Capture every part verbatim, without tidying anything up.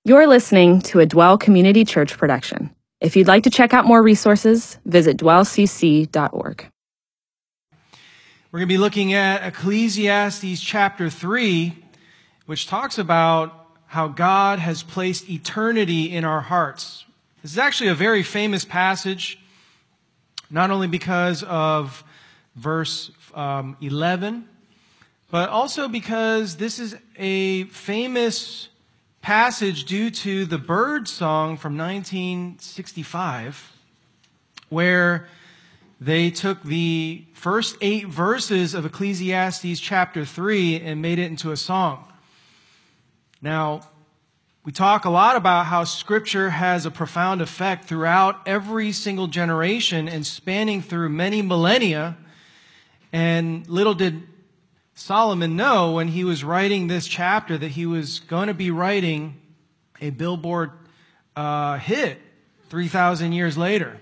You're listening to a Dwell Community Church production. If you'd like to check out more resources, visit dwell c c dot org. We're going to be looking at Ecclesiastes chapter three, which talks about how God has placed eternity in our hearts. This is actually a very famous passage, not only because of verse um, eleven, but also because this is a famous passage due to the Bird song from nineteen sixty-five, where they took the first eight verses of Ecclesiastes chapter three and made it into a song. Now, we talk a lot about how Scripture has a profound effect throughout every single generation and spanning through many millennia. And little did Solomon know when he was writing this chapter that he was going to be writing a Billboard uh, hit three thousand years later.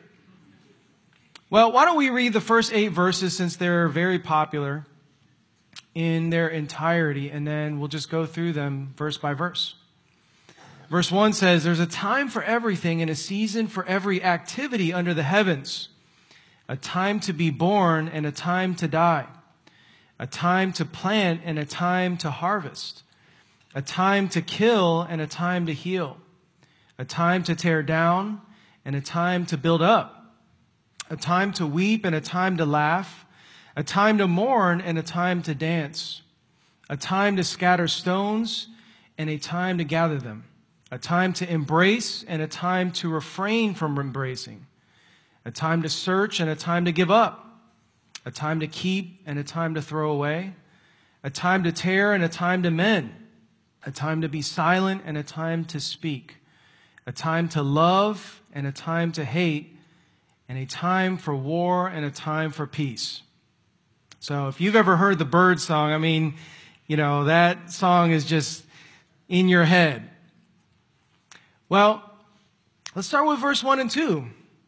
Well, why don't we read the first eight verses since they're very popular in their entirety, and then we'll just go through them verse by verse. Verse one says, "There's a time for everything and a season for every activity under the heavens, a time to be born and a time to die, a time to plant and a time to harvest, a time to kill and a time to heal, a time to tear down and a time to build up, a time to weep and a time to laugh, a time to mourn and a time to dance, a time to scatter stones and a time to gather them, a time to embrace and a time to refrain from embracing, a time to search and a time to give up, a time to keep and a time to throw away, a time to tear and a time to mend, a time to be silent and a time to speak, a time to love and a time to hate, and a time for war and a time for peace." So if you've ever heard the Bird song, I mean, you know, that song is just in your head. Well, let's start with verse one and two.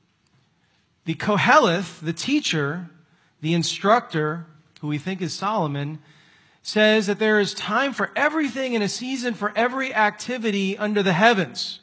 The Koheleth, the teacher, the instructor, who we think is Solomon, says that there is time for everything and a season for every activity under the heavens.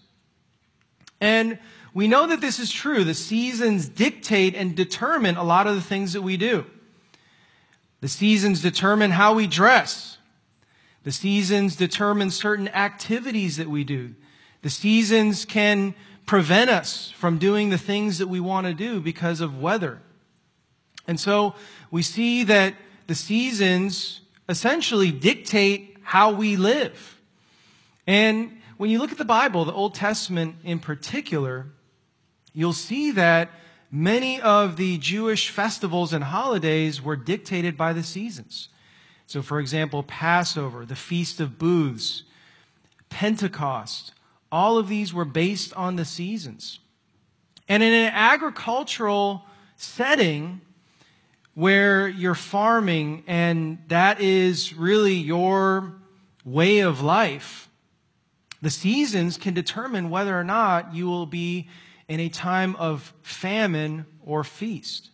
And we know that this is true. The seasons dictate and determine a lot of the things that we do. The seasons determine how we dress. The seasons determine certain activities that we do. The seasons can prevent us from doing the things that we want to do because of weather. And so we see that the seasons essentially dictate how we live. And when you look at the Bible, the Old Testament in particular, you'll see that many of the Jewish festivals and holidays were dictated by the seasons. So, for example, Passover, the Feast of Booths, Pentecost, all of these were based on the seasons. And in an agricultural setting, where you're farming and that is really your way of life, the seasons can determine whether or not you will be in a time of famine or feast.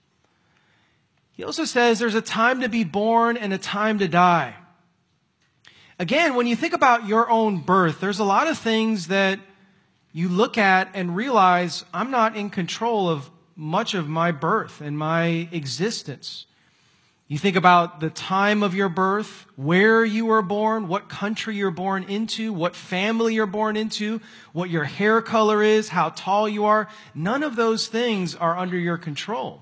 He also says there's a time to be born and a time to die. Again, when you think about your own birth, there's a lot of things that you look at and realize I'm not in control of much of my birth and my existence. You think about the time of your birth, where you were born, what country you're born into, what family you're born into, what your hair color is, how tall you are. None of those things are under your control.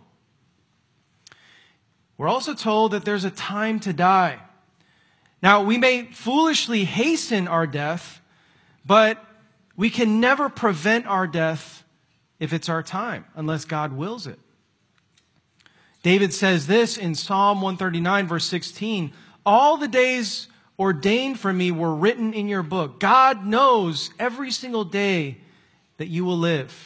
We're also told that there's a time to die. Now, we may foolishly hasten our death, but we can never prevent our death if it's our time, unless God wills it. David says this in Psalm one thirty-nine, verse sixteen, "All the days ordained for me were written in your book." God knows every single day that you will live.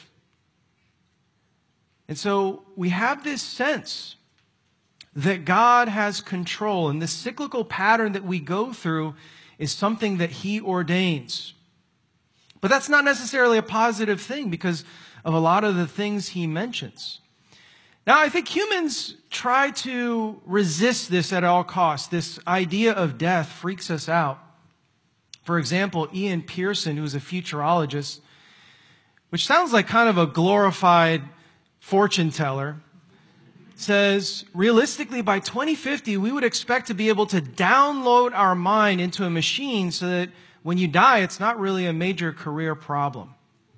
And so we have this sense that God has control, and this cyclical pattern that we go through is something that He ordains. But that's not necessarily a positive thing because of a lot of the things He mentions. Now, I think humans try to resist this at all costs. This idea of death freaks us out. For example, Ian Pearson, who's a futurologist, which sounds like kind of a glorified fortune teller, says, realistically, by twenty fifty, we would expect to be able to download our mind into a machine so that when you die, it's not really a major career problem.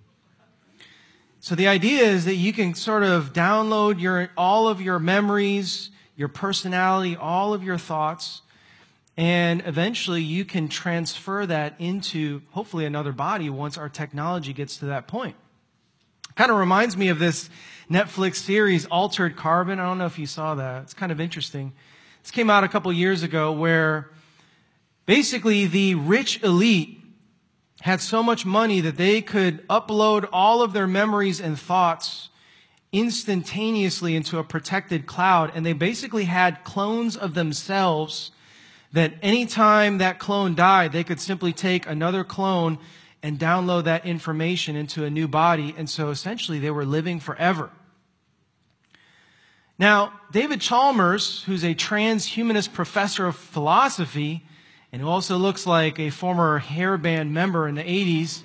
So the idea is that you can sort of download your all of your memories, your personality, all of your thoughts, and eventually you can transfer that into, hopefully, another body once our technology gets to that point. Kind of reminds me of this Netflix series, Altered Carbon. I don't know if you saw that. It's kind of interesting. This came out a couple years ago where basically the rich elite had so much money that they could upload all of their memories and thoughts instantaneously into a protected cloud. And they basically had clones of themselves that anytime that clone died, they could simply take another clone and download that information into a new body. And so essentially they were living forever. Now, David Chalmers, who's a transhumanist professor of philosophy, and who also looks like a former hairband member in the eighties,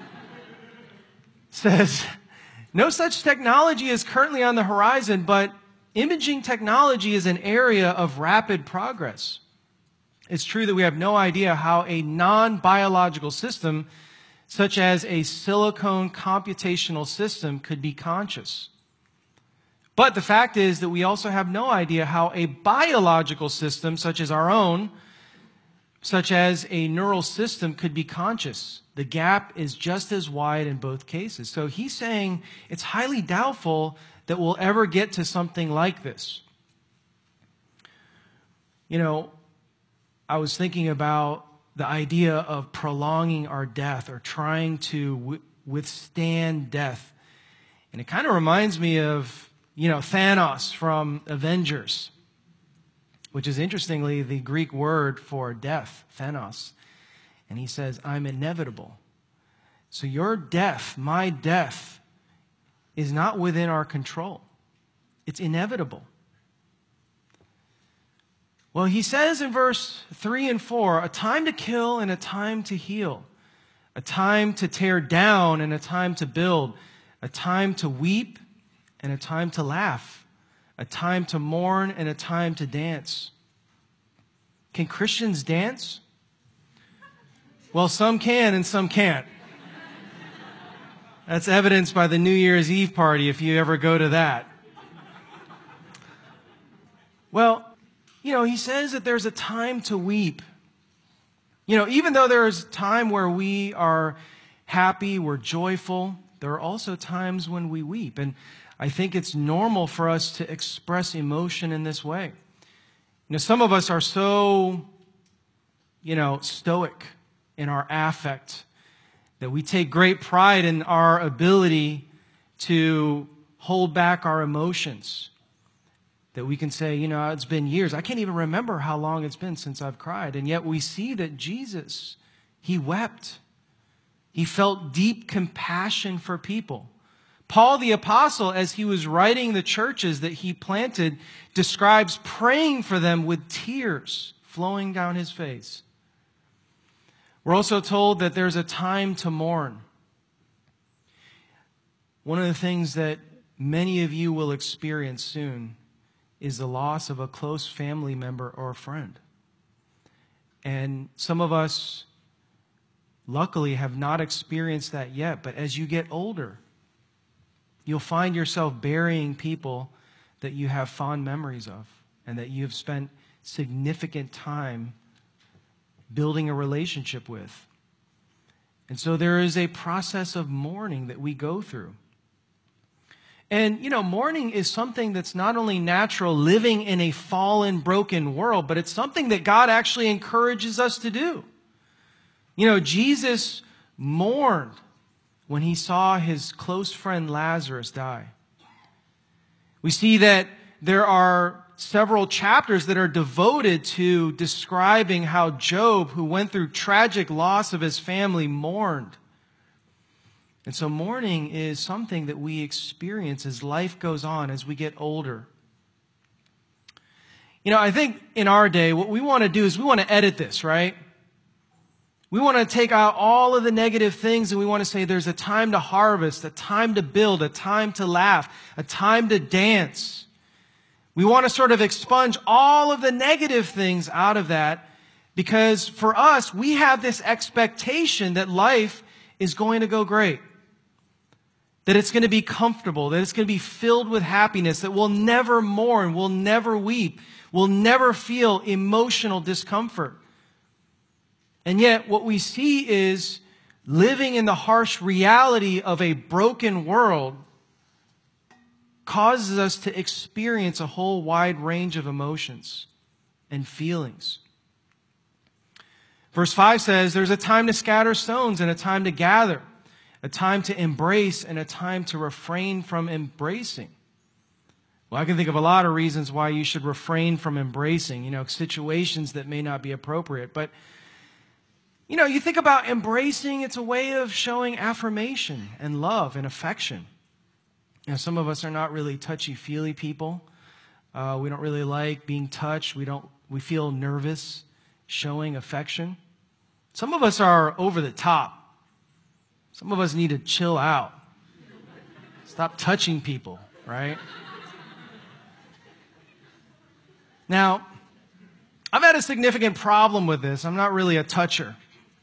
says, no such technology is currently on the horizon, but imaging technology is an area of rapid progress. It's true that we have no idea how a non-biological system, such as a silicone computational system, could be conscious. But the fact is that we also have no idea how a biological system, such as our own, such as a neural system, could be conscious. The gap is just as wide in both cases. So he's saying it's highly doubtful that we'll ever get to something like this. You know, I was thinking about the idea of prolonging our death or trying to w- withstand death. And it kind of reminds me of, you know, Thanos from Avengers, which is interestingly the Greek word for death, Thanos. And he says, I'm inevitable. So your death, my death, is not within our control. It's inevitable. Well, he says in verse three and four, a time to kill and a time to heal, a time to tear down and a time to build, a time to weep and a time to laugh, a time to mourn and a time to dance. Can Christians dance? Well, some can and some can't. That's evidenced by the New Year's Eve party, if you ever go to that. Well, you know, he says that there's a time to weep. You know, even though there is a time where we are happy, we're joyful, there are also times when we weep. And I think it's normal for us to express emotion in this way. You know, some of us are so, you know, stoic in our affect that we take great pride in our ability to hold back our emotions. That we can say, you know, it's been years. I can't even remember how long it's been since I've cried. And yet we see that Jesus, he wept. He felt deep compassion for people. Paul the apostle, as he was writing the churches that he planted, describes praying for them with tears flowing down his face. We're also told that there's a time to mourn. One of the things that many of you will experience soon is the loss of a close family member or a friend. And some of us, luckily, have not experienced that yet. But as you get older, you'll find yourself burying people that you have fond memories of and that you have spent significant time building a relationship with. And so there is a process of mourning that we go through. And, you know, mourning is something that's not only natural living in a fallen, broken world, but it's something that God actually encourages us to do. You know, Jesus mourned when he saw his close friend Lazarus die. We see that there are several chapters that are devoted to describing how Job, who went through tragic loss of his family, mourned. And so mourning is something that we experience as life goes on, as we get older. You know, I think in our day, what we want to do is we want to edit this, right? We want to take out all of the negative things and we want to say there's a time to harvest, a time to build, a time to laugh, a time to dance. We want to sort of expunge all of the negative things out of that because for us, we have this expectation that life is going to go great, that it's going to be comfortable, that it's going to be filled with happiness, that we'll never mourn, we'll never weep, we'll never feel emotional discomfort. And yet what we see is living in the harsh reality of a broken world causes us to experience a whole wide range of emotions and feelings. Verse five says, there's a time to scatter stones and a time to gather, a time to embrace and a time to refrain from embracing. Well, I can think of a lot of reasons why you should refrain from embracing, you know, situations that may not be appropriate. But you know, you think about embracing, it's a way of showing affirmation and love and affection. You know, some of us are not really touchy-feely people. Uh, we don't really like being touched. We don't. We feel nervous showing affection. Some of us are over the top. Some of us need to chill out. Stop touching people, right? Now, I've had a significant problem with this. I'm not really a toucher.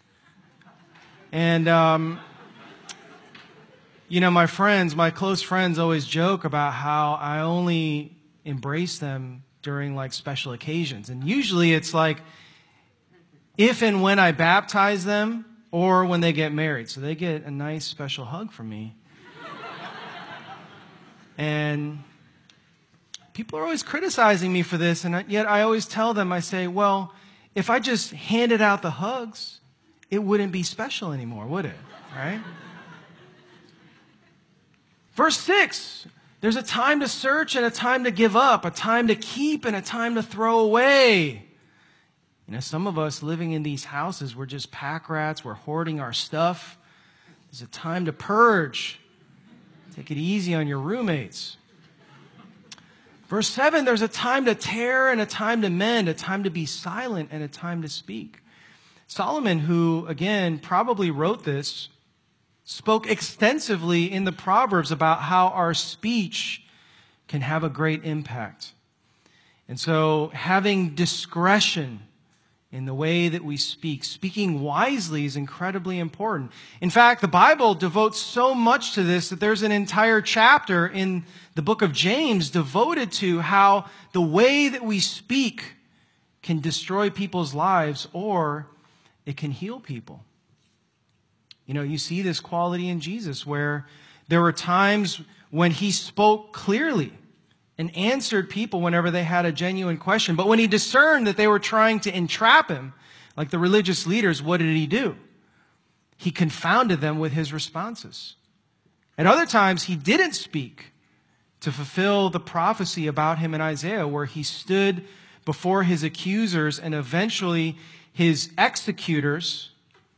And, um, you know, my friends, my close friends always joke about how I only embrace them during like special occasions. And usually it's like if and when I baptize them or when they get married. So they get a nice special hug from me. And people are always criticizing me for this. And yet I always tell them, I say, well, if I just handed out the hugs, it wouldn't be special anymore, would it? Right? Verse six, there's a time to search and a time to give up, a time to keep and a time to throw away. You know, some of us living in these houses, we're just pack rats, we're hoarding our stuff. There's a time to purge. Take it easy on your roommates. Verse seven, there's a time to tear and a time to mend, a time to be silent and a time to speak. Solomon, who, again, probably wrote this, spoke extensively in the Proverbs about how our speech can have a great impact. And so having discretion in the way that we speak, speaking wisely is incredibly important. In fact, the Bible devotes so much to this that there's an entire chapter in the book of James devoted to how the way that we speak can destroy people's lives or it can heal people. You know, you see this quality in Jesus where there were times when he spoke clearly and answered people whenever they had a genuine question. But when he discerned that they were trying to entrap him, like the religious leaders, what did he do? He confounded them with his responses. At other times, he didn't speak to fulfill the prophecy about him in Isaiah, where he stood before his accusers and eventually his executors,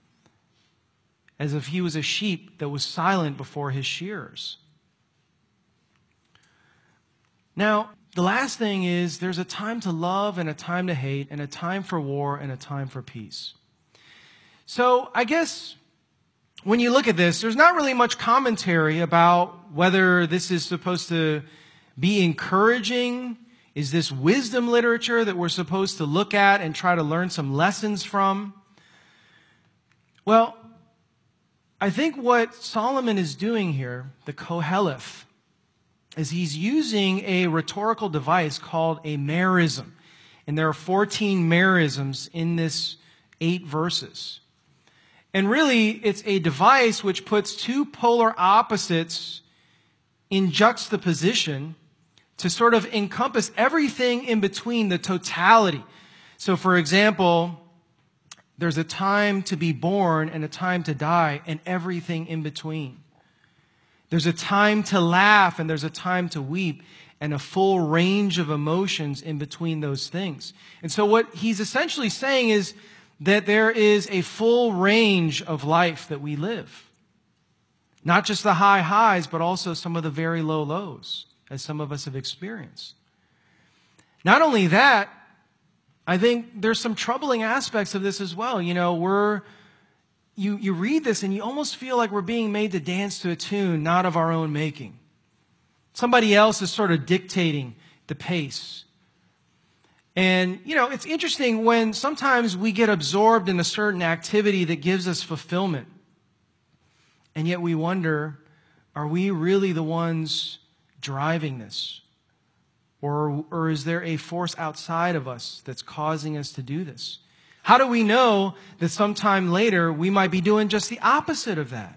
as if he was a sheep that was silent before his shearers. Now, the last thing is there's a time to love and a time to hate and a time for war and a time for peace. So I guess when you look at this, there's not really much commentary about whether this is supposed to be encouraging. Is this wisdom literature that we're supposed to look at and try to learn some lessons from? Well, I think what Solomon is doing here, the Koheleth, is he's using a rhetorical device called a merism. And there are fourteen merisms in this eight verses. And really, it's a device which puts two polar opposites in juxtaposition to sort of encompass everything in between, the totality. So, for example, there's a time to be born and a time to die and everything in between. There's a time to laugh and there's a time to weep and a full range of emotions in between those things. And so what he's essentially saying is that there is a full range of life that we live. Not just the high highs, but also some of the very low lows, as some of us have experienced. Not only that, I think there's some troubling aspects of this as well. You know, we're you, you read this and you almost feel like we're being made to dance to a tune not of our own making. Somebody else is sort of dictating the pace. And, you know, it's interesting when sometimes we get absorbed in a certain activity that gives us fulfillment. And yet we wonder, are we really the ones driving this? Or, or is there a force outside of us that's causing us to do this? How do we know that sometime later we might be doing just the opposite of that?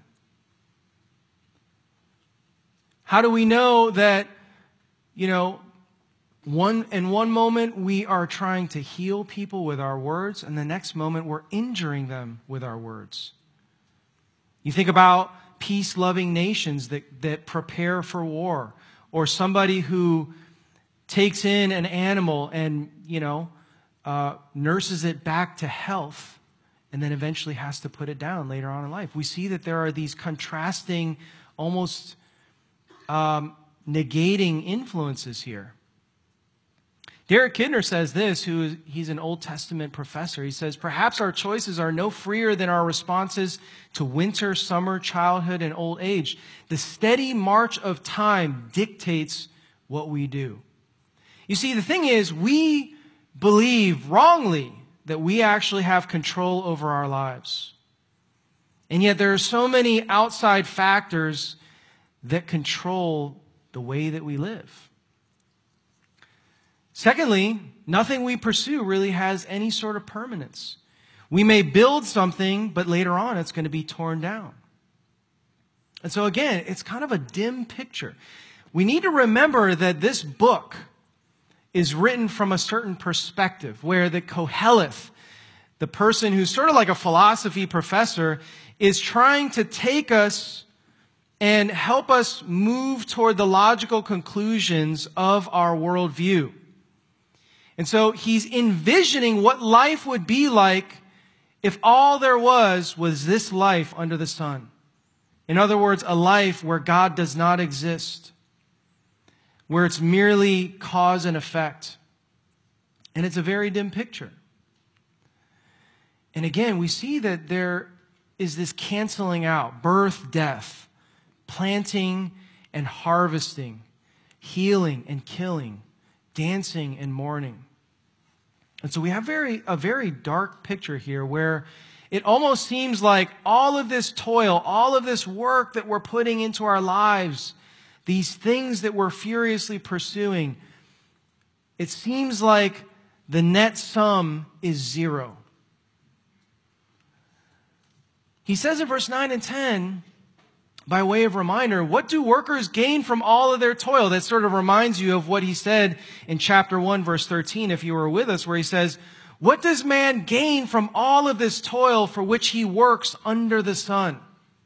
How do we know that, you know, one in one moment we are trying to heal people with our words, and the next moment we're injuring them with our words? You think about peace-loving nations that, that prepare for war, or somebody who takes in an animal and, you know, uh, nurses it back to health and then eventually has to put it down later on in life. We see that there are these contrasting, almost um, negating influences here. Derek Kidner says this, who is, he's an Old Testament professor. He says, perhaps our choices are no freer than our responses to winter, summer, childhood, and old age. The steady march of time dictates what we do. You see, the thing is, we believe wrongly that we actually have control over our lives. And yet there are so many outside factors that control the way that we live. Secondly, nothing we pursue really has any sort of permanence. We may build something, but later on it's going to be torn down. And so again, it's kind of a dim picture. We need to remember that this book is written from a certain perspective, where the Koheleth, the person who's sort of like a philosophy professor, is trying to take us and help us move toward the logical conclusions of our worldview. And so he's envisioning what life would be like if all there was was this life under the sun. In other words, a life where God does not exist, where it's merely cause and effect. And it's a very dim picture. And again, we see that there is this canceling out, birth, death, planting and harvesting, healing and killing, dancing and mourning. And so we have very a very dark picture here where it almost seems like all of this toil, all of this work that we're putting into our lives, these things that we're furiously pursuing, it seems like the net sum is zero. He says in verse nine and ten, by way of reminder, what do workers gain from all of their toil? That sort of reminds you of what he said in chapter one, verse thirteen, if you were with us, where he says, what does man gain from all of this toil for which he works under the sun?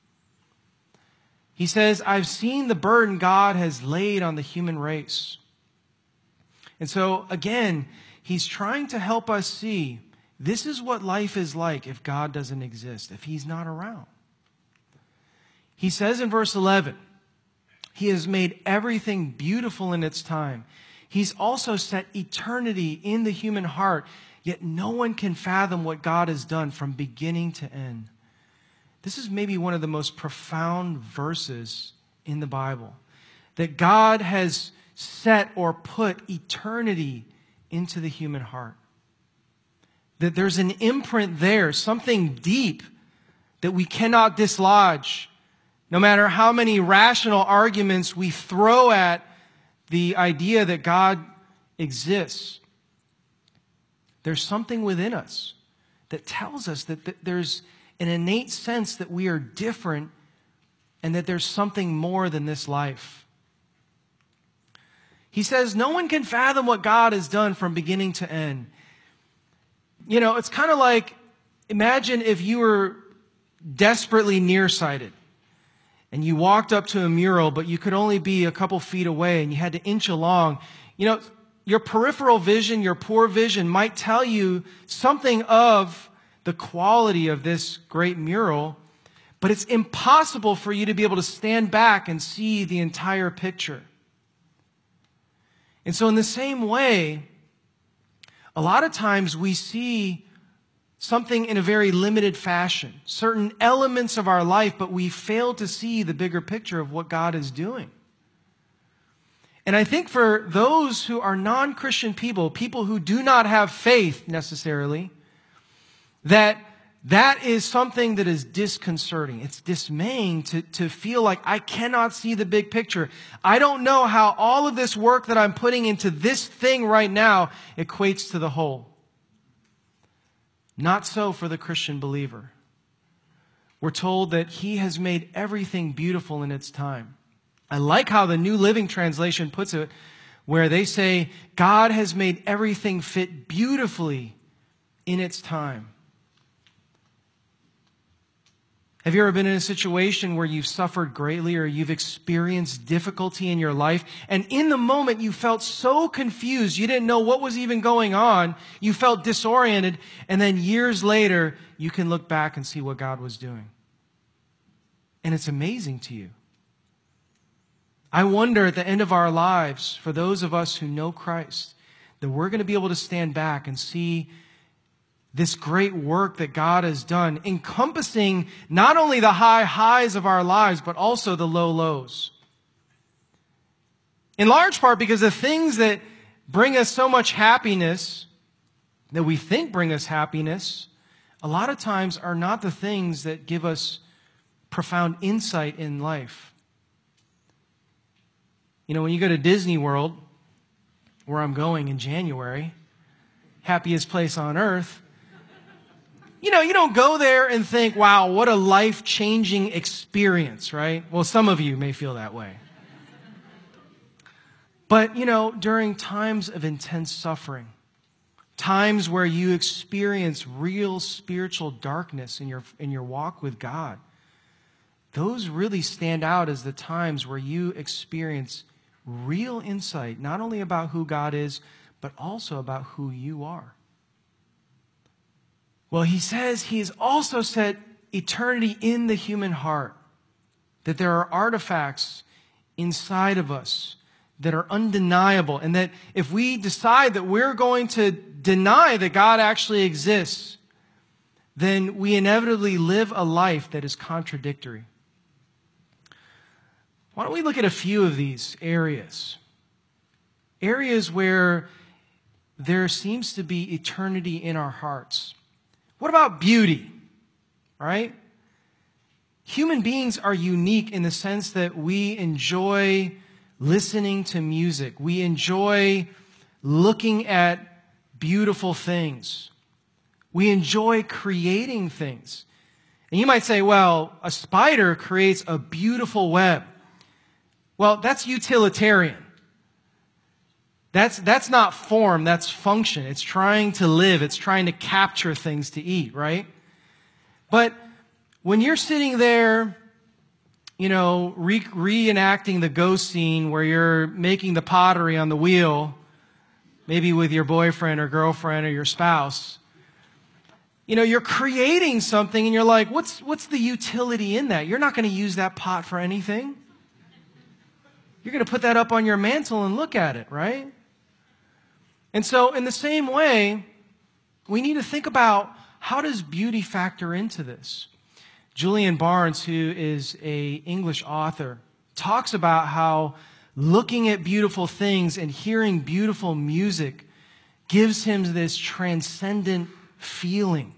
He says, I've seen the burden God has laid on the human race. And so, again, he's trying to help us see this is what life is like if God doesn't exist, if he's not around. He says in verse eleven, he has made everything beautiful in its time. He's also set eternity in the human heart, yet no one can fathom what God has done from beginning to end. This is maybe one of the most profound verses in the Bible, that God has set or put eternity into the human heart. That there's an imprint there, something deep that we cannot dislodge. No matter how many rational arguments we throw at the idea that God exists, there's something within us that tells us that, that there's an innate sense that we are different and that there's something more than this life. He says, no one can fathom what God has done from beginning to end. You know, it's kind of like, imagine if you were desperately nearsighted and you walked up to a mural, but you could only be a couple feet away and you had to inch along. You know, your peripheral vision, your poor vision might tell you something of the quality of this great mural, but it's impossible for you to be able to stand back and see the entire picture. And so in the same way, a lot of times we see something in a very limited fashion, certain elements of our life, but we fail to see the bigger picture of what God is doing. And I think for those who are non-Christian people, people who do not have faith necessarily, that that is something that is disconcerting. It's dismaying to, to feel like I cannot see the big picture. I don't know how all of this work that I'm putting into this thing right now equates to the whole. Not so for the Christian believer. We're told that He has made everything beautiful in its time. I like how the New Living Translation puts it, where they say, God has made everything fit beautifully in its time. Have you ever been in a situation where you've suffered greatly or you've experienced difficulty in your life, and in the moment you felt so confused, you didn't know what was even going on, you felt disoriented, and then years later you can look back and see what God was doing. And it's amazing to you. I wonder at the end of our lives, for those of us who know Christ, that we're going to be able to stand back and see this great work that God has done, encompassing not only the high highs of our lives, but also the low lows. In large part because the things that bring us so much happiness, that we think bring us happiness, a lot of times are not the things that give us profound insight in life. You know, when you go to Disney World, where I'm going in January, happiest place on earth, you know, you don't go there and think, wow, what a life-changing experience, right? Well, some of you may feel that way. But, you know, during times of intense suffering, times where you experience real spiritual darkness in your, in your walk with God, those really stand out as the times where you experience real insight, not only about who God is, but also about who you are. Well, he says he has also set eternity in the human heart, that there are artifacts inside of us that are undeniable, and that if we decide that we're going to deny that God actually exists, then we inevitably live a life that is contradictory. Why don't we look at a few of these areas? Areas where there seems to be eternity in our hearts. What about beauty? Right? Human beings are unique in the sense that we enjoy listening to music. We enjoy looking at beautiful things. We enjoy creating things. And you might say, well, a spider creates a beautiful web. Well, that's utilitarian. That's, that's not form, that's function. It's trying to live. It's trying to capture things to eat, right? But when you're sitting there, you know, re- reenacting the ghost scene where you're making the pottery on the wheel, maybe with your boyfriend or girlfriend or your spouse, you know, you're creating something and you're like, what's, what's the utility in that? You're not going to use that pot for anything. You're going to put that up on your mantle and look at it, right? And so in the same way, we need to think about, how does beauty factor into this? Julian Barnes, who is an English author, talks about how looking at beautiful things and hearing beautiful music gives him this transcendent feeling.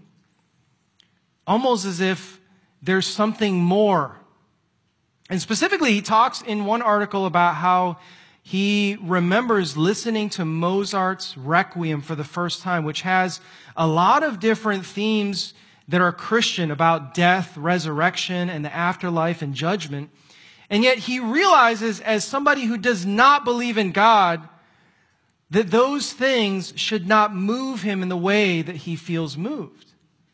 Almost as if there's something more. And specifically, he talks in one article about how he remembers listening to Mozart's Requiem for the first time, which has a lot of different themes that are Christian about death, resurrection, and the afterlife and judgment. And yet he realizes, as somebody who does not believe in God, that those things should not move him in the way that he feels moved.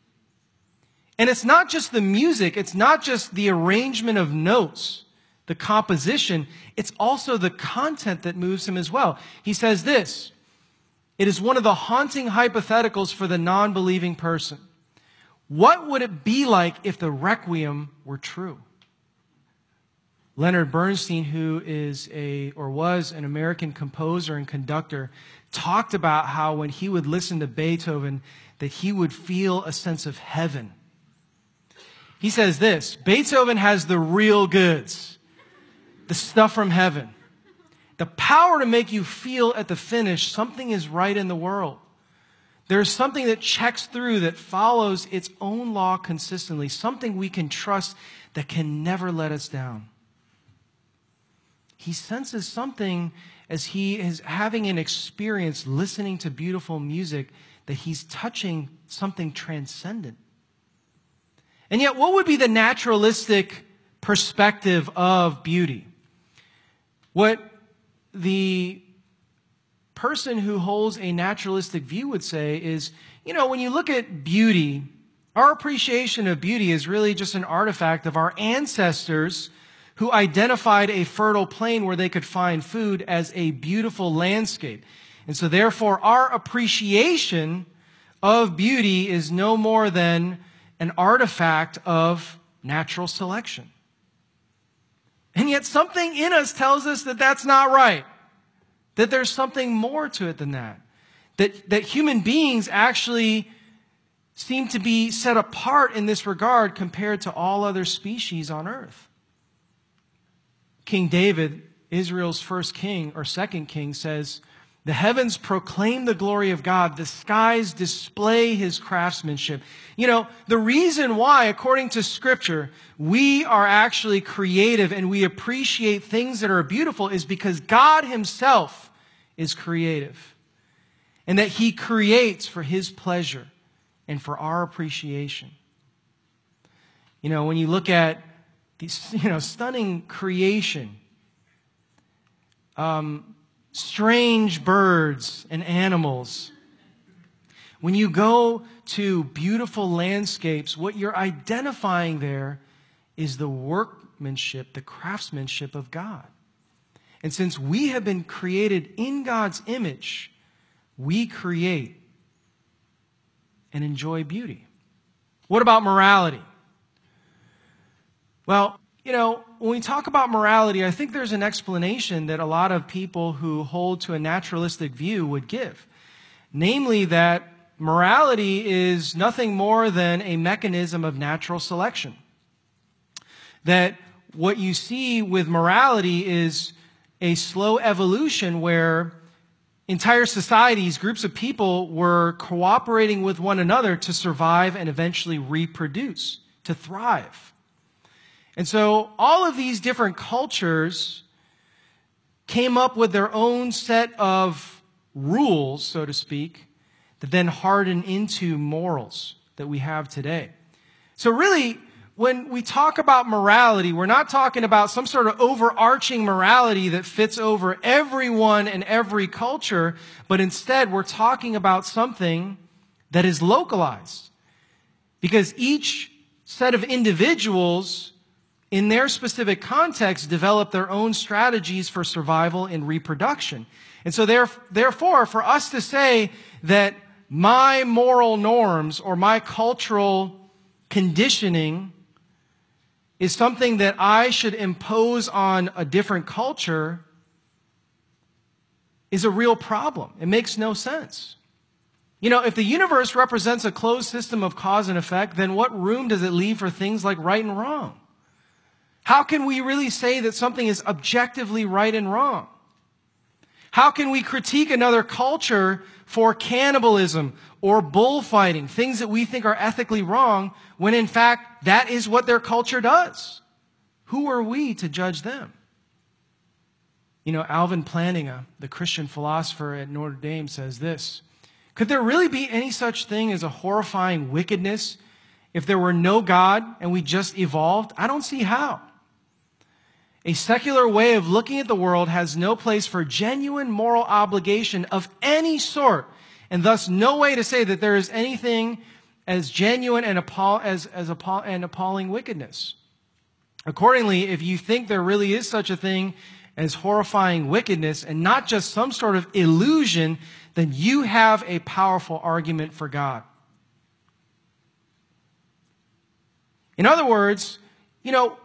And it's not just the music, it's not just the arrangement of notes, the composition, it's also the content that moves him as well. He says this, it is one of the haunting hypotheticals for the non-believing person. What would it be like if the Requiem were true? Leonard Bernstein, who is a, or was an American composer and conductor, talked about how when he would listen to Beethoven, that he would feel a sense of heaven. He says this: Beethoven has the real goods, the stuff from heaven. The power to make you feel at the finish something is right in the world. There's something that checks through, that follows its own law consistently, something we can trust that can never let us down. He senses something as he is having an experience listening to beautiful music, that he's touching something transcendent. And yet, what would be the naturalistic perspective of beauty? What the person who holds a naturalistic view would say is, you know, when you look at beauty, our appreciation of beauty is really just an artifact of our ancestors who identified a fertile plain where they could find food as a beautiful landscape. And so therefore, our appreciation of beauty is no more than an artifact of natural selection. And yet something in us tells us that that's not right, that there's something more to it than that, that, that human beings actually seem to be set apart in this regard compared to all other species on earth. King David, Israel's first king or second king, says, "The heavens proclaim the glory of God. The skies display his craftsmanship." You know, the reason why, according to Scripture, we are actually creative and we appreciate things that are beautiful is because God himself is creative. And that he creates for his pleasure and for our appreciation. You know, when you look at these, you know, stunning creation, um, strange birds and animals. When you go to beautiful landscapes, what you're identifying there is the workmanship, the craftsmanship of God. And since we have been created in God's image, we create and enjoy beauty. What about morality? Well, you know, when we talk about morality, I think there's an explanation that a lot of people who hold to a naturalistic view would give. Namely, that morality is nothing more than a mechanism of natural selection. That what you see with morality is a slow evolution where entire societies, groups of people were cooperating with one another to survive and eventually reproduce, to thrive. And so all of these different cultures came up with their own set of rules, so to speak, that then harden into morals that we have today. So really, when we talk about morality, we're not talking about some sort of overarching morality that fits over everyone and every culture, but instead we're talking about something that is localized. Because each set of individuals in their specific context, develop their own strategies for survival and reproduction. And so therefore, for us to say that my moral norms or my cultural conditioning is something that I should impose on a different culture is a real problem. It makes no sense. You know, if the universe represents a closed system of cause and effect, then what room does it leave for things like right and wrong? How can we really say that something is objectively right and wrong? How can we critique another culture for cannibalism or bullfighting, things that we think are ethically wrong, when in fact that is what their culture does? Who are we to judge them? You know, Alvin Plantinga, the Christian philosopher at Notre Dame, says this: could there really be any such thing as a horrifying wickedness if there were no God and we just evolved? I don't see how. A secular way of looking at the world has no place for genuine moral obligation of any sort, and thus no way to say that there is anything as genuine and appall- as, as appall- and appalling wickedness. Accordingly, if you think there really is such a thing as horrifying wickedness and not just some sort of illusion, then you have a powerful argument for God. In other words, you know,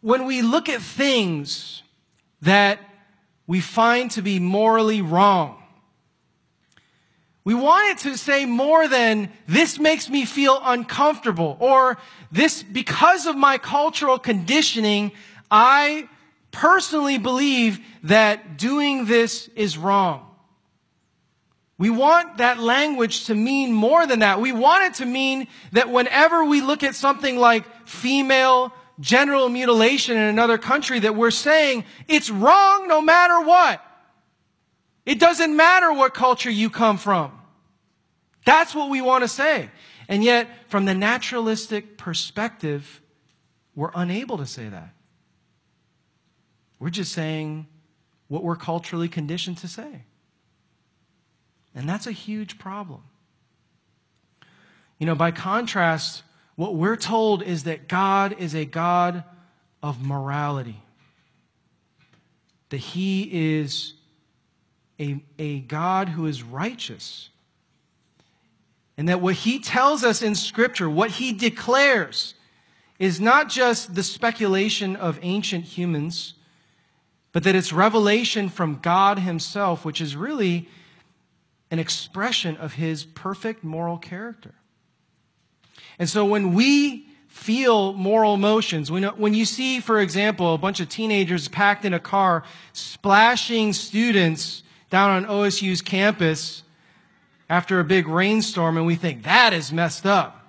when we look at things that we find to be morally wrong, we want it to say more than, this makes me feel uncomfortable, or this, because of my cultural conditioning, I personally believe that doing this is wrong. We want that language to mean more than that. We want it to mean that whenever we look at something like female genital mutilation in another country, that we're saying it's wrong no matter what. It doesn't matter what culture you come from. That's what we want to say. And yet, from the naturalistic perspective, we're unable to say that. We're just saying what we're culturally conditioned to say. And that's a huge problem. You know, by contrast, what we're told is that God is a God of morality. That He is a, a God who is righteous. And that what He tells us in Scripture, what He declares, is not just the speculation of ancient humans, but that it's revelation from God Himself, which is really an expression of His perfect moral character. And so when we feel moral emotions, when, when you see, for example, a bunch of teenagers packed in a car splashing students down on O S U's campus after a big rainstorm, and we think, that is messed up.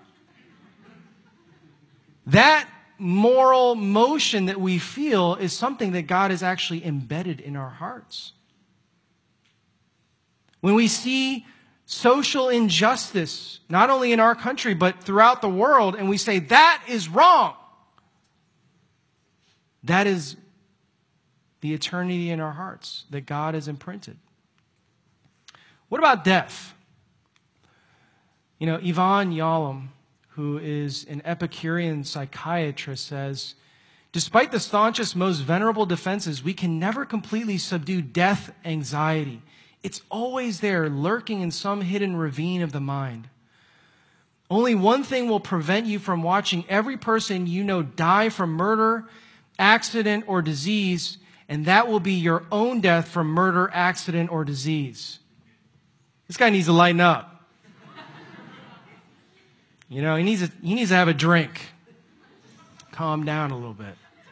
That moral motion that we feel is something that God has actually embedded in our hearts. When we see social injustice, not only in our country, but throughout the world, and we say, that is wrong, that is the eternity in our hearts that God has imprinted. What about death? You know, Ivan Yalom, who is an Epicurean psychiatrist, says, despite the staunchest, most venerable defenses, we can never completely subdue death anxiety. It's always there, lurking in some hidden ravine of the mind. Only one thing will prevent you from watching every person you know die from murder, accident, or disease, and that will be your own death from murder, accident, or disease. This guy needs to lighten up. You know, he needs to, he needs to have a drink. Calm down a little bit.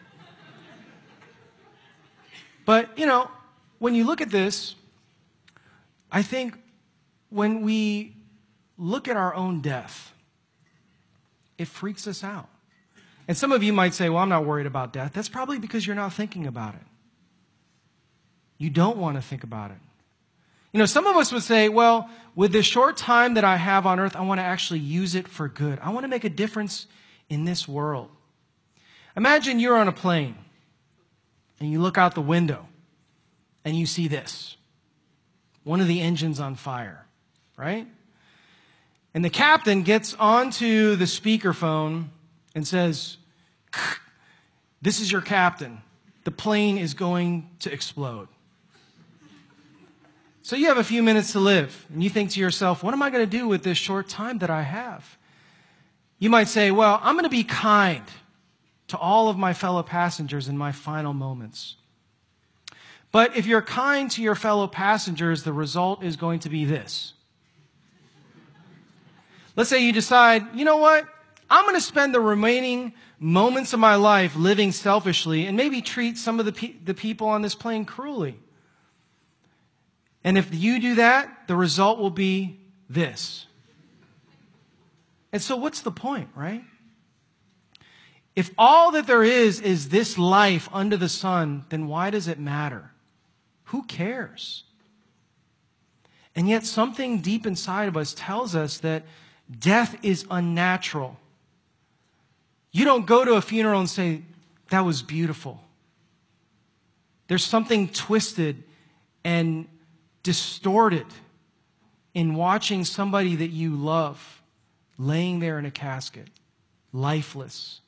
But, you know, when you look at this, I think when we look at our own death, it freaks us out. And some of you might say, well, I'm not worried about death. That's probably because you're not thinking about it. You don't want to think about it. You know, some of us would say, well, with the short time that I have on earth, I want to actually use it for good. I want to make a difference in this world. Imagine you're on a plane and you look out the window and you see this. One of the engines on fire, right? And the captain gets onto the speakerphone and says, this is your captain. The plane is going to explode. So you have a few minutes to live, and you think to yourself, what am I going to do with this short time that I have? You might say, well, I'm going to be kind to all of my fellow passengers in my final moments. But if you're kind to your fellow passengers, the result is going to be this. Let's say you decide, you know what? I'm going to spend the remaining moments of my life living selfishly and maybe treat some of the, pe- the people on this plane cruelly. And if you do that, the result will be this. And so what's the point, right? If all that there is is this life under the sun, then why does it matter? Who cares? And yet something deep inside of us tells us that death is unnatural. You don't go to a funeral and say, that was beautiful. There's something twisted and distorted in watching somebody that you love laying there in a casket, lifeless,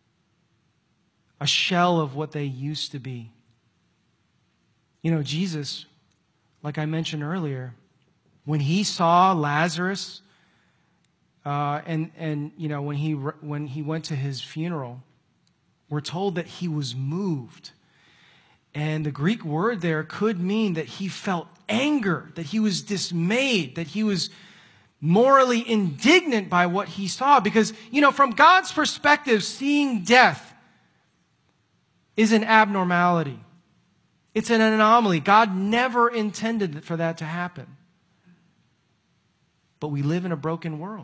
a shell of what they used to be. You know, Jesus, like I mentioned earlier, when he saw Lazarus, uh, and and you know when he when he went to his funeral, we're told that he was moved. And the Greek word there could mean that he felt anger, that he was dismayed, that he was morally indignant by what he saw. Because, you know, from God's perspective, seeing death is an abnormality. It's an anomaly. God never intended for that to happen. But we live in a broken world.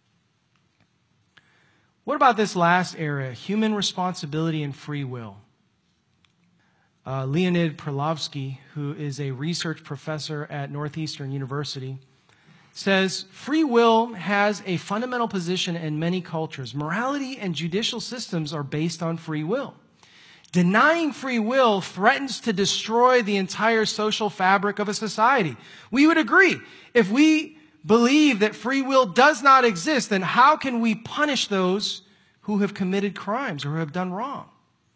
What about this last area, human responsibility and free will? Uh, Leonid Perlovsky, who is a research professor at Northeastern University, says free will has a fundamental position in many cultures. Morality and judicial systems are based on free will. Denying free will threatens to destroy the entire social fabric of a society. We would agree. If we believe that free will does not exist, then how can we punish those who have committed crimes or who have done wrong?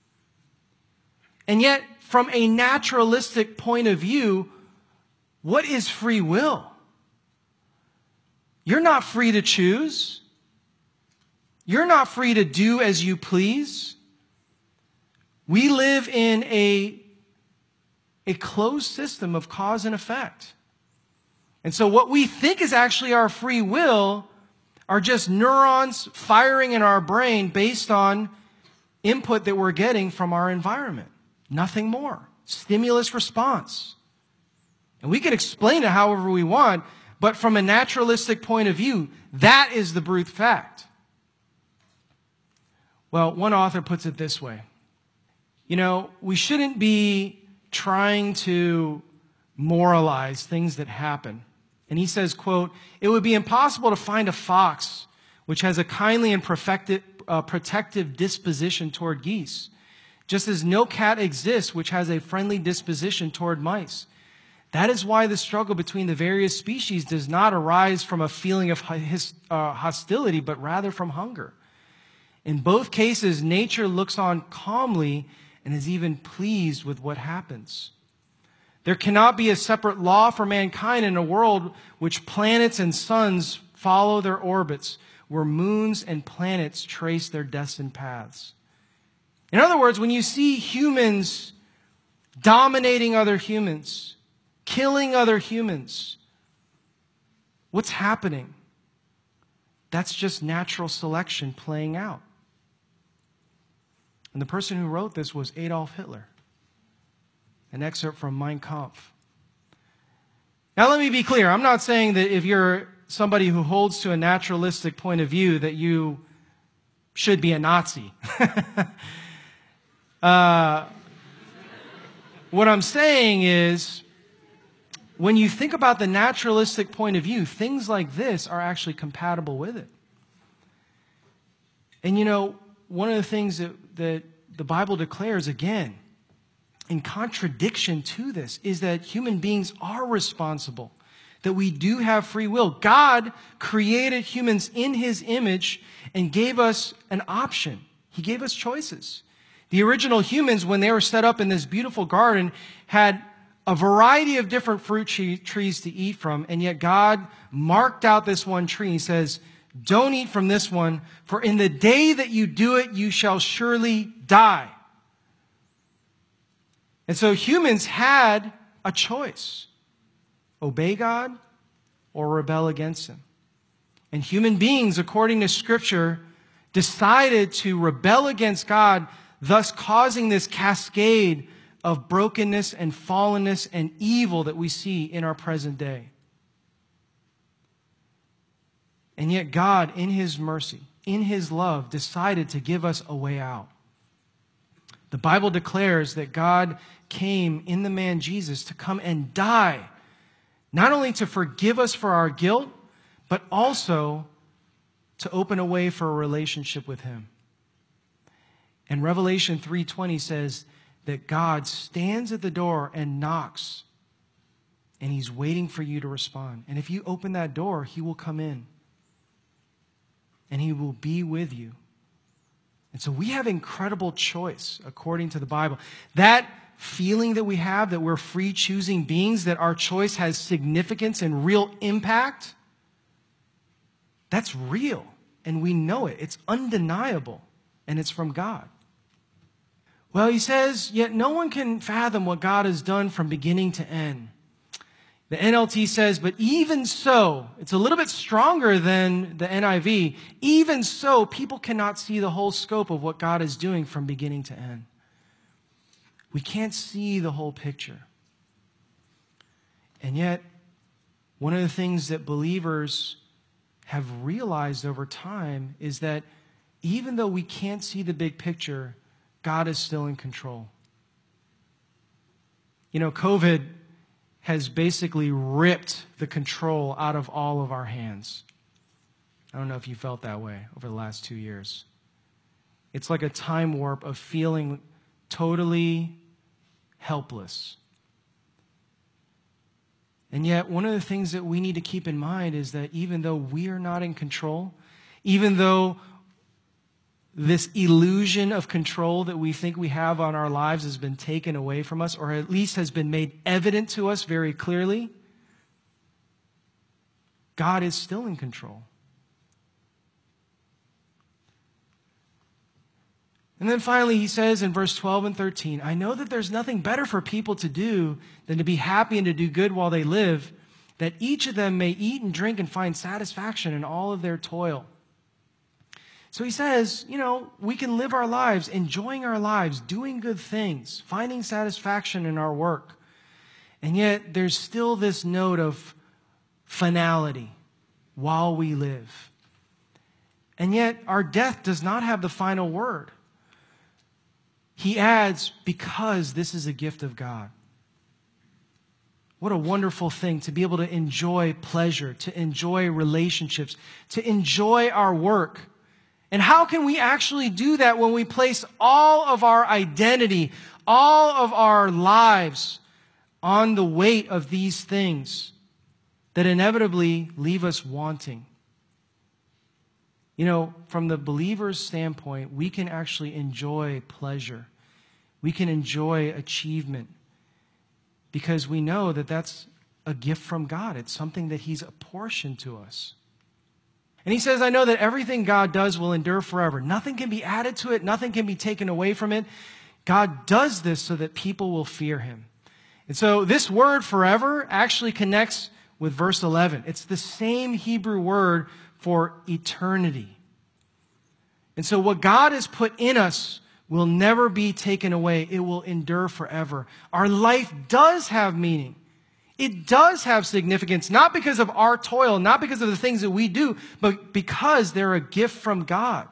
And yet, from a naturalistic point of view, what is free will? You're not free to choose. You're not free to do as you please. We live in a, a closed system of cause and effect. And so what we think is actually our free will are just neurons firing in our brain based on input that we're getting from our environment. Nothing more. Stimulus response. And we can explain it however we want, but from a naturalistic point of view, that is the brute fact. Well, one author puts it this way. You know, we shouldn't be trying to moralize things that happen. And he says, quote, "It would be impossible to find a fox which has a kindly and protective, uh, protective disposition toward geese, just as no cat exists which has a friendly disposition toward mice. That is why the struggle between the various species does not arise from a feeling of his, uh, hostility, but rather from hunger. In both cases, nature looks on calmly and is even pleased with what happens. There cannot be a separate law for mankind in a world which planets and suns follow their orbits, where moons and planets trace their destined paths." In other words, when you see humans dominating other humans, killing other humans, what's happening? That's just natural selection playing out. And the person who wrote this was Adolf Hitler. An excerpt from Mein Kampf. Now let me be clear. I'm not saying that if you're somebody who holds to a naturalistic point of view that you should be a Nazi. uh, what I'm saying is, when you think about the naturalistic point of view, things like this are actually compatible with it. And you know, one of the things that, that the Bible declares, again, in contradiction to this, is that human beings are responsible, that we do have free will. God created humans in His image and gave us an option. He gave us choices. The original humans, when they were set up in this beautiful garden, had a variety of different fruit trees to eat from, and yet God marked out this one tree. He says, "Don't eat from this one, for in the day that you do it, you shall surely die." And so humans had a choice: obey God or rebel against Him. And human beings, according to Scripture, decided to rebel against God, thus causing this cascade of brokenness and fallenness and evil that we see in our present day. And yet God, in His mercy, in His love, decided to give us a way out. The Bible declares that God came in the man Jesus to come and die, not only to forgive us for our guilt, but also to open a way for a relationship with Him. And Revelation three twenty says that God stands at the door and knocks, and He's waiting for you to respond. And if you open that door, He will come in, and He will be with you. And so we have incredible choice according to the Bible. That feeling that we have, that we're free choosing beings, that our choice has significance and real impact, that's real. And we know it. It's undeniable. And it's from God. Well, he says, yet no one can fathom what God has done from beginning to end. The N L T says, but even so, it's a little bit stronger than the N I V, even so, people cannot see the whole scope of what God is doing from beginning to end. We can't see the whole picture. And yet, one of the things that believers have realized over time is that even though we can't see the big picture, God is still in control. You know, COVID has basically ripped the control out of all of our hands. I don't know if you felt that way over the last two years. It's like a time warp of feeling totally helpless. And yet, one of the things that we need to keep in mind is that even though we are not in control, even though this illusion of control that we think we have on our lives has been taken away from us, or at least has been made evident to us very clearly, God is still in control. And then finally he says in verse twelve and thirteen, I know that there's nothing better for people to do than to be happy and to do good while they live, that each of them may eat and drink and find satisfaction in all of their toil. So he says, you know, we can live our lives, enjoying our lives, doing good things, finding satisfaction in our work. And yet there's still this note of finality while we live. And yet our death does not have the final word. He adds, because this is a gift of God. What a wonderful thing to be able to enjoy pleasure, to enjoy relationships, to enjoy our work. And how can we actually do that when we place all of our identity, all of our lives on the weight of these things that inevitably leave us wanting? You know, from the believer's standpoint, we can actually enjoy pleasure. We can enjoy achievement because we know that that's a gift from God. It's something that He's apportioned to us. And he says, I know that everything God does will endure forever. Nothing can be added to it. Nothing can be taken away from it. God does this so that people will fear Him. And so this word forever actually connects with verse eleven. It's the same Hebrew word for eternity. And so what God has put in us will never be taken away. It will endure forever. Our life does have meaning. It does have significance, not because of our toil, not because of the things that we do, but because they're a gift from God.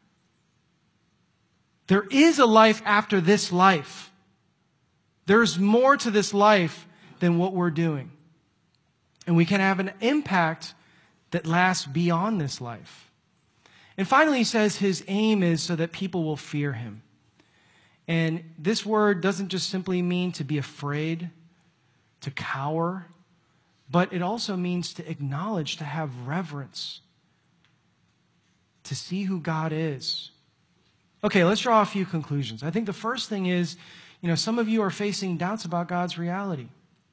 There is a life after this life. There's more to this life than what we're doing. And we can have an impact that lasts beyond this life. And finally, he says his aim is so that people will fear Him. And this word doesn't just simply mean to be afraid, to cower, but it also means to acknowledge, to have reverence, to see who God is. Okay, let's draw a few conclusions. I think the first thing is, you know, some of you are facing doubts about God's reality.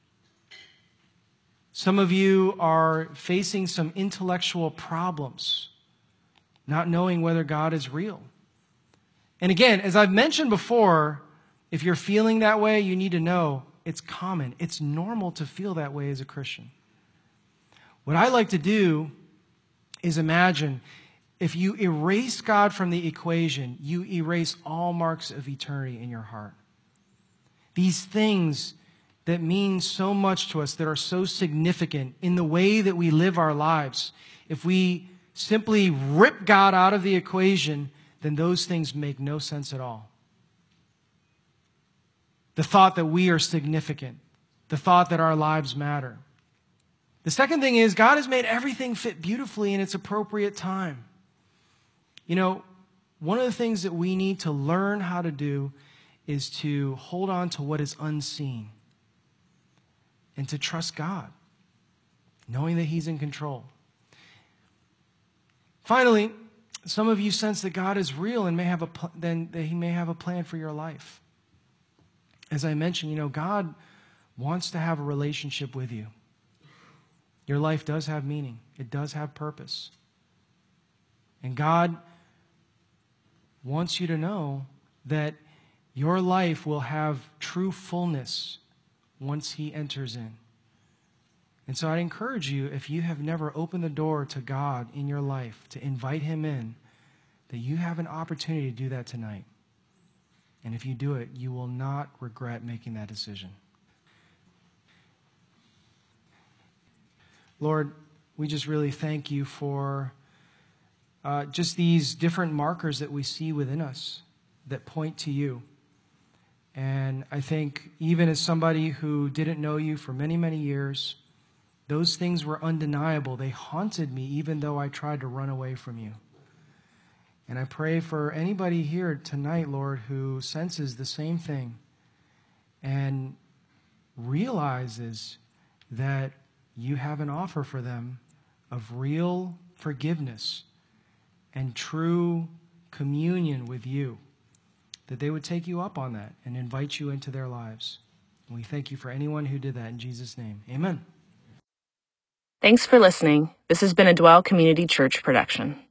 Some of you are facing some intellectual problems, not knowing whether God is real. And again, as I've mentioned before, if you're feeling that way, you need to know it's common. It's normal to feel that way as a Christian. What I like to do is imagine if you erase God from the equation, you erase all marks of eternity in your heart. These things that mean so much to us, that are so significant in the way that we live our lives, if we simply rip God out of the equation, then those things make no sense at all. The thought that we are significant, the thought that our lives matter. The second thing is, God has made everything fit beautifully in its appropriate time. You know, one of the things that we need to learn how to do is to hold on to what is unseen and to trust God, knowing that He's in control. Finally, some of you sense that God is real and may have a pl- then that He may have a plan for your life. As I mentioned, you know, God wants to have a relationship with you. Your life does have meaning. It does have purpose. And God wants you to know that Your life will have true fullness once he enters in. And so I'd encourage you, if you have never opened the door to God in your life, to invite him in, that you have an opportunity to do that tonight. And if you do it, you will not regret making that decision. Lord, we just really thank you for uh, just these different markers that we see within us that point to you. And I think even as somebody who didn't know you for many, many years, those things were undeniable. They haunted me even though I tried to run away from you. And I pray for anybody here tonight, Lord, who senses the same thing and realizes that you have an offer for them of real forgiveness and true communion with you, that they would take you up on that and invite you into their lives. And we thank you for anyone who did that in Jesus' name. Amen. Thanks for listening. This has been a Dwell Community Church production.